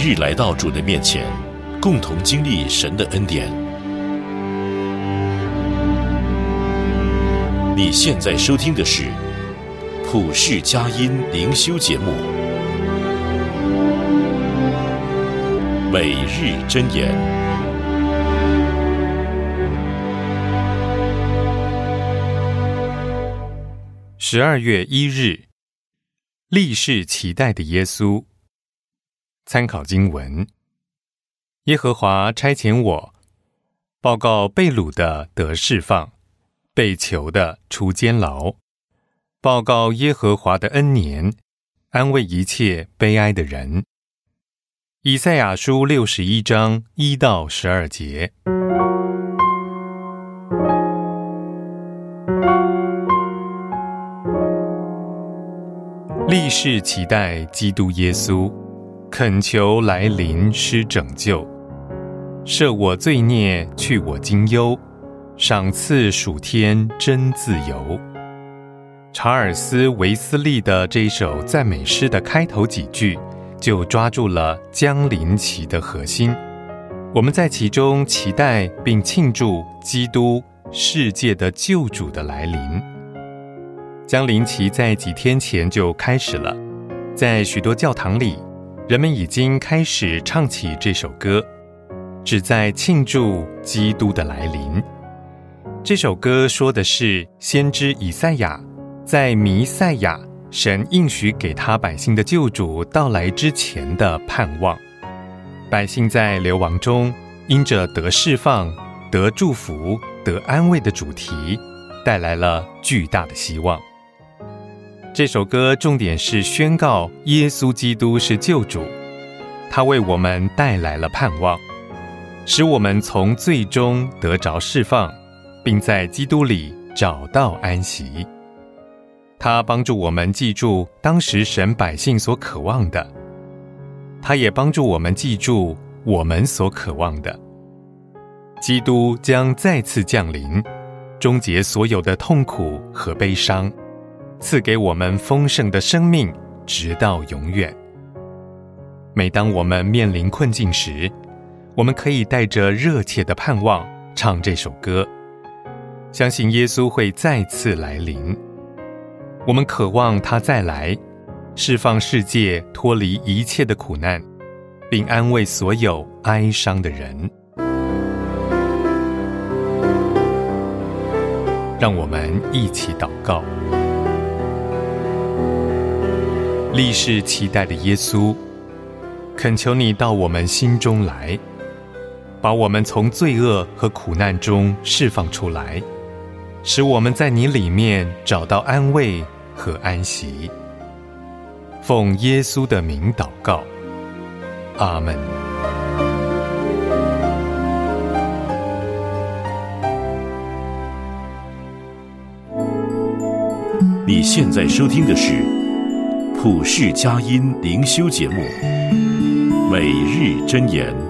日来到主的面前，共同经历神的恩典。你现在收听的是普世佳音灵修节目，每日箴言。 12月1日，立世期待的耶稣。参考经文：耶和华差遣我，报告被掳的得释放，被囚的出监牢，报告耶和华的恩年，安慰一切悲哀的人。以赛亚书61章1到12节。立世期待基督耶稣，恳求来临施拯救，赦我罪孽，去我经忧，赏赐属天真自由。查尔斯·维斯利的这一首赞美诗的开头几句，就抓住了将临期的核心。我们在其中期待并庆祝基督世界的救主的来临。将临期在几天前就开始了，在许多教堂里，人们已经开始唱起这首歌，旨在庆祝基督的来临。这首歌说的是先知以赛亚在弥赛亚神应许给他百姓的救主到来之前的盼望。百姓在流亡中，因着得释放、得祝福、得安慰的主题，带来了巨大的希望。这首歌重点是宣告耶稣基督是救主，他为我们带来了盼望，使我们从罪中得着释放，并在基督里找到安息。他帮助我们记住当时神百姓所渴望的，他也帮助我们记住我们所渴望的。基督将再次降临，终结所有的痛苦和悲伤，赐给我们丰盛的生命，直到永远。每当我们面临困境时，我们可以带着热切的盼望唱这首歌，相信耶稣会再次来临。我们渴望他再来，释放世界脱离一切的苦难，并安慰所有哀伤的人。让我们一起祷告。立世期待的耶稣，恳求你到我们心中来，把我们从罪恶和苦难中释放出来，使我们在你里面找到安慰和安息。奉耶稣的名祷告，阿们。 你现在收听的是普世佳音灵修节目，每日箴言。